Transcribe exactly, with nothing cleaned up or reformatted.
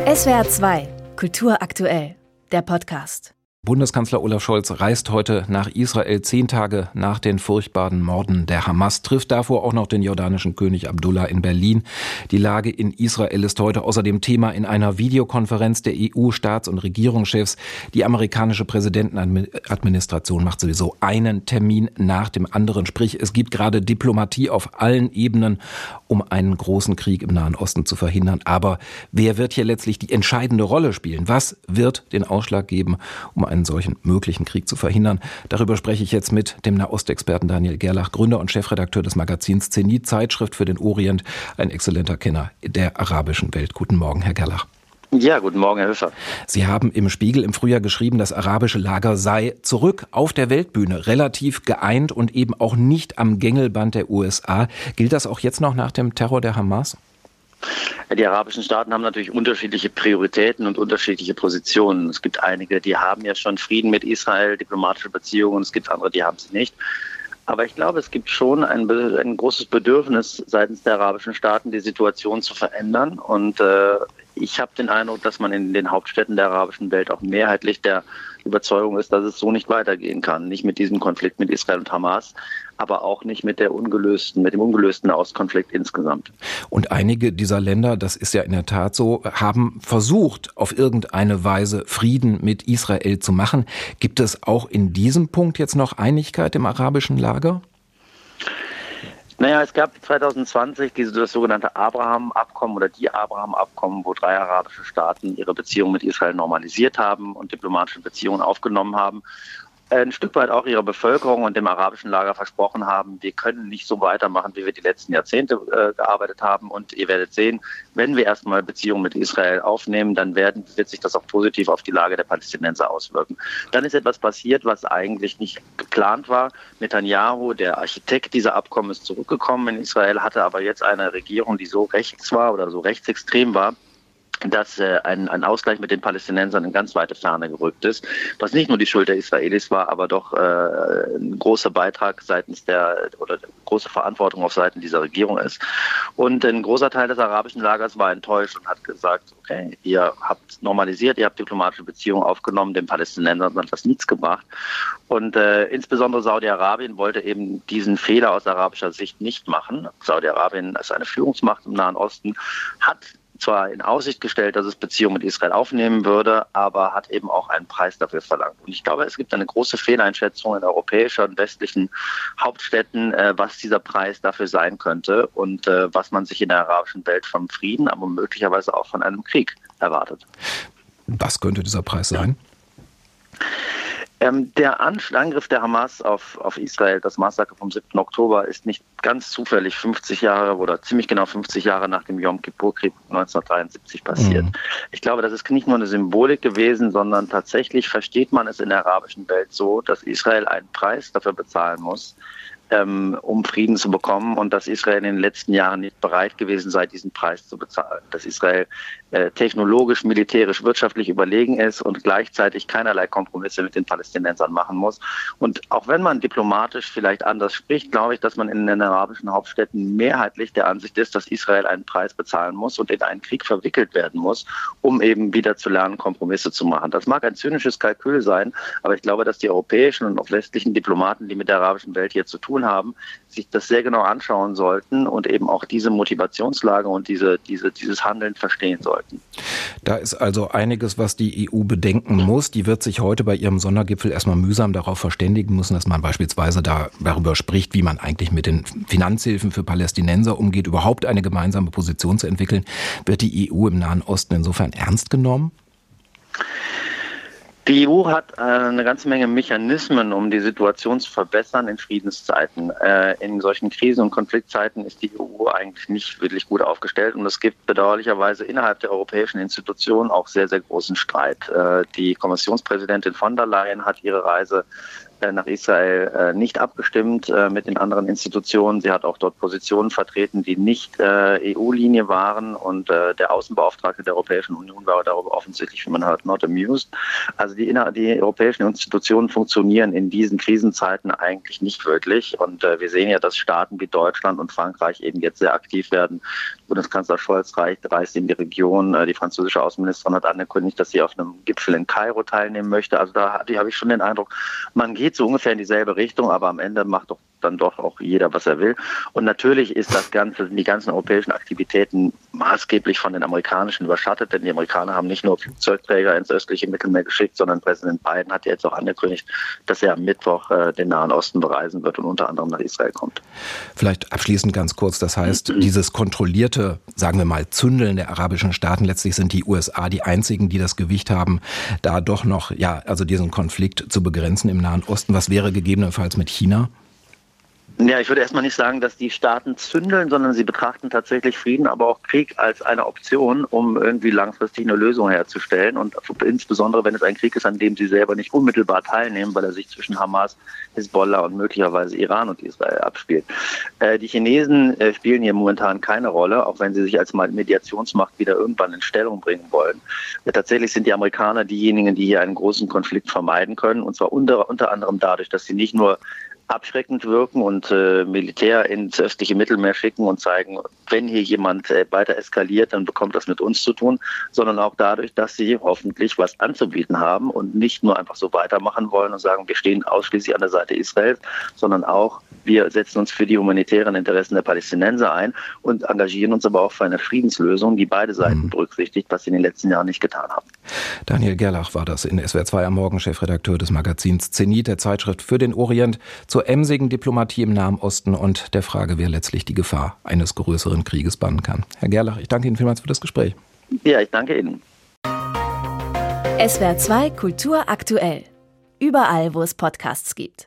S W R zwei, Kultur aktuell, der Podcast. Bundeskanzler Olaf Scholz reist heute nach Israel, zehn Tage nach den furchtbaren Morden der Hamas, trifft davor auch noch den jordanischen König Abdullah in Berlin. Die Lage in Israel ist heute außerdem Thema in einer Videokonferenz der E U-Staats- und Regierungschefs. Die amerikanische Präsidentenadministration macht sowieso einen Termin nach dem anderen. Sprich, es gibt gerade Diplomatie auf allen Ebenen, um einen großen Krieg im Nahen Osten zu verhindern. Aber wer wird hier letztlich die entscheidende Rolle spielen? Was wird den Ausschlag geben, um einen solchen möglichen Krieg zu verhindern? Darüber spreche ich jetzt mit dem Nahostexperten Daniel Gerlach, Gründer und Chefredakteur des Magazins Zenit, Zeitschrift für den Orient, ein exzellenter Kenner der arabischen Welt. Guten Morgen, Herr Gerlach. Ja, guten Morgen, Herr Höfer. Sie haben im Spiegel im Frühjahr geschrieben, das arabische Lager sei zurück auf der Weltbühne, relativ geeint und eben auch nicht am Gängelband der U S A. Gilt das auch jetzt noch nach dem Terror der Hamas? Die arabischen Staaten haben natürlich unterschiedliche Prioritäten und unterschiedliche Positionen. Es gibt einige, die haben ja schon Frieden mit Israel, diplomatische Beziehungen, und es gibt andere, die haben sie nicht. Aber ich glaube, es gibt schon ein, ein großes Bedürfnis seitens der arabischen Staaten, die Situation zu verändern. Und äh, ich habe den Eindruck, dass man in den Hauptstädten der arabischen Welt auch mehrheitlich der Überzeugung ist, dass es so nicht weitergehen kann. Nicht mit diesem Konflikt mit Israel und Hamas, aber auch nicht mit der ungelösten, mit dem ungelösten Nahostkonflikt insgesamt. Und einige dieser Länder, das ist ja in der Tat so, haben versucht, auf irgendeine Weise Frieden mit Israel zu machen. Gibt es auch in diesem Punkt jetzt noch Einigkeit im arabischen Lager? Naja, es gab zwanzig zwanzig dieses das sogenannte Abraham-Abkommen oder die Abraham-Abkommen, wo drei arabische Staaten ihre Beziehungen mit Israel normalisiert haben und diplomatische Beziehungen aufgenommen haben. Ein Stück weit auch ihrer Bevölkerung und dem arabischen Lager versprochen haben, wir können nicht so weitermachen, wie wir die letzten Jahrzehnte äh, gearbeitet haben. Und ihr werdet sehen, wenn wir erstmal Beziehungen mit Israel aufnehmen, dann werden, wird sich das auch positiv auf die Lage der Palästinenser auswirken. Dann ist etwas passiert, was eigentlich nicht geplant war. Netanyahu, der Architekt dieser Abkommen, ist zurückgekommen in Israel, hatte aber jetzt eine Regierung, die so rechts war oder so rechtsextrem war, dass äh, ein, ein Ausgleich mit den Palästinensern in ganz weite Ferne gerückt ist, was nicht nur die Schuld der Israelis war, aber doch äh, ein großer Beitrag seitens der oder große Verantwortung auf Seiten dieser Regierung ist. Und ein großer Teil des arabischen Lagers war enttäuscht und hat gesagt, okay, ihr habt normalisiert, ihr habt diplomatische Beziehungen aufgenommen, den Palästinensern hat das nichts gebracht. Und äh, insbesondere Saudi-Arabien wollte eben diesen Fehler aus arabischer Sicht nicht machen. Saudi-Arabien als eine Führungsmacht im Nahen Osten hat zwar in Aussicht gestellt, dass es Beziehungen mit Israel aufnehmen würde, aber hat eben auch einen Preis dafür verlangt. Und ich glaube, es gibt eine große Fehleinschätzung in europäischen und westlichen Hauptstädten, äh, was dieser Preis dafür sein könnte und äh, was man sich in der arabischen Welt vom Frieden, aber möglicherweise auch von einem Krieg erwartet. Was könnte dieser Preis sein? Ähm, der Angriff der Hamas auf, auf Israel, das Massaker vom siebten Oktober, ist nicht ganz zufällig fünfzig Jahre oder ziemlich genau fünfzig Jahre nach dem Jom-Kippur-Krieg neunzehnhundertdreiundsiebzig passiert. Mhm. Ich glaube, das ist nicht nur eine Symbolik gewesen, sondern tatsächlich versteht man es in der arabischen Welt so, dass Israel einen Preis dafür bezahlen muss, ähm, um Frieden zu bekommen, und dass Israel in den letzten Jahren nicht bereit gewesen sei, diesen Preis zu bezahlen. Dass Israel äh, technologisch, militärisch, wirtschaftlich überlegen ist und gleichzeitig keinerlei Kompromisse mit den Palästinensern machen muss. Und auch wenn man diplomatisch vielleicht anders spricht, glaube ich, dass man in den arabischen Hauptstädten mehrheitlich der Ansicht ist, dass Israel einen Preis bezahlen muss und in einen Krieg verwickelt werden muss, um eben wieder zu lernen, Kompromisse zu machen. Das mag ein zynisches Kalkül sein, aber ich glaube, dass die europäischen und auch westlichen Diplomaten, die mit der arabischen Welt hier zu tun haben, sich das sehr genau anschauen sollten und eben auch diese Motivationslage und diese, diese, dieses Handeln verstehen sollten. Da ist also einiges, was die E U bedenken muss. Die wird sich heute bei ihrem Sondergipfel erstmal mühsam darauf verständigen müssen, dass man beispielsweise da darüber spricht, wie man eigentlich mit den Finanzhilfen für Palästinenser umgeht, überhaupt eine gemeinsame Position zu entwickeln. Wird die E U im Nahen Osten insofern ernst genommen? Die E U hat eine ganze Menge Mechanismen, um die Situation zu verbessern in Friedenszeiten. In solchen Krisen- und Konfliktzeiten ist die E U eigentlich nicht wirklich gut aufgestellt, und es gibt bedauerlicherweise innerhalb der europäischen Institutionen auch sehr, sehr großen Streit. Die Kommissionspräsidentin von der Leyen hat ihre Reise nach Israel nicht abgestimmt mit den anderen Institutionen. Sie hat auch dort Positionen vertreten, die nicht E U-Linie waren. Und der Außenbeauftragte der Europäischen Union war darüber offensichtlich, wie man hört, not amused. Also die, die europäischen Institutionen funktionieren in diesen Krisenzeiten eigentlich nicht wirklich. Und wir sehen ja, dass Staaten wie Deutschland und Frankreich eben jetzt sehr aktiv werden. Bundeskanzler Scholz reist in die Region. Die französische Außenministerin hat angekündigt, dass sie auf einem Gipfel in Kairo teilnehmen möchte. Also da habe ich schon den Eindruck, man geht so ungefähr in dieselbe Richtung, aber am Ende macht doch dann doch auch jeder, was er will. Und natürlich ist das Ganze, die ganzen europäischen Aktivitäten maßgeblich von den amerikanischen überschattet, denn die Amerikaner haben nicht nur Flugzeugträger ins östliche Mittelmeer geschickt, sondern Präsident Biden hat jetzt auch angekündigt, dass er am Mittwoch äh, den Nahen Osten bereisen wird und unter anderem nach Israel kommt. Vielleicht abschließend ganz kurz, das heißt, dieses kontrollierte, sagen wir mal, Zündeln der arabischen Staaten, letztlich sind die U S A die einzigen, die das Gewicht haben, da doch noch, ja, also diesen Konflikt zu begrenzen im Nahen Osten. Was wäre gegebenenfalls mit China? Ja, ich würde erstmal nicht sagen, dass die Staaten zündeln, sondern sie betrachten tatsächlich Frieden, aber auch Krieg als eine Option, um irgendwie langfristig eine Lösung herzustellen. Und insbesondere, wenn es ein Krieg ist, an dem sie selber nicht unmittelbar teilnehmen, weil er sich zwischen Hamas, Hisbollah und möglicherweise Iran und Israel abspielt. Äh, die Chinesen äh, spielen hier momentan keine Rolle, auch wenn sie sich als Mediationsmacht wieder irgendwann in Stellung bringen wollen. Ja, tatsächlich sind die Amerikaner diejenigen, die hier einen großen Konflikt vermeiden können, und zwar unter, unter anderem dadurch, dass sie nicht nur abschreckend wirken und äh, Militär ins östliche Mittelmeer schicken und zeigen, wenn hier jemand äh, weiter eskaliert, dann bekommt das mit uns zu tun, sondern auch dadurch, dass sie hoffentlich was anzubieten haben und nicht nur einfach so weitermachen wollen und sagen, wir stehen ausschließlich an der Seite Israels, sondern auch, wir setzen uns für die humanitären Interessen der Palästinenser ein und engagieren uns aber auch für eine Friedenslösung, die beide Seiten mhm. berücksichtigt, was sie in den letzten Jahren nicht getan haben. Daniel Gerlach war das in S W R zwei am Morgen, Chefredakteur des Magazins Zenit, der Zeitschrift für den Orient, zur emsigen Diplomatie im Nahen Osten und der Frage, wer letztlich die Gefahr eines größeren Krieges bannen kann. Herr Gerlach, ich danke Ihnen vielmals für das Gespräch. Ja, ich danke Ihnen. S W R zwei Kultur aktuell. Überall, wo es Podcasts gibt.